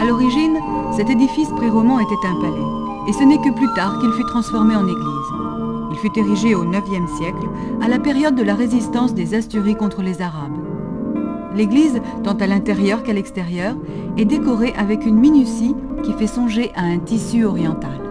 À l'origine, cet édifice pré-roman était un palais, et ce n'est que plus tard qu'il fut transformé en église. Il fut érigé au IXe siècle, à la période de la résistance des Asturies contre les Arabes. L'église, tant à l'intérieur qu'à l'extérieur, est décorée avec une minutie qui fait songer à un tissu oriental.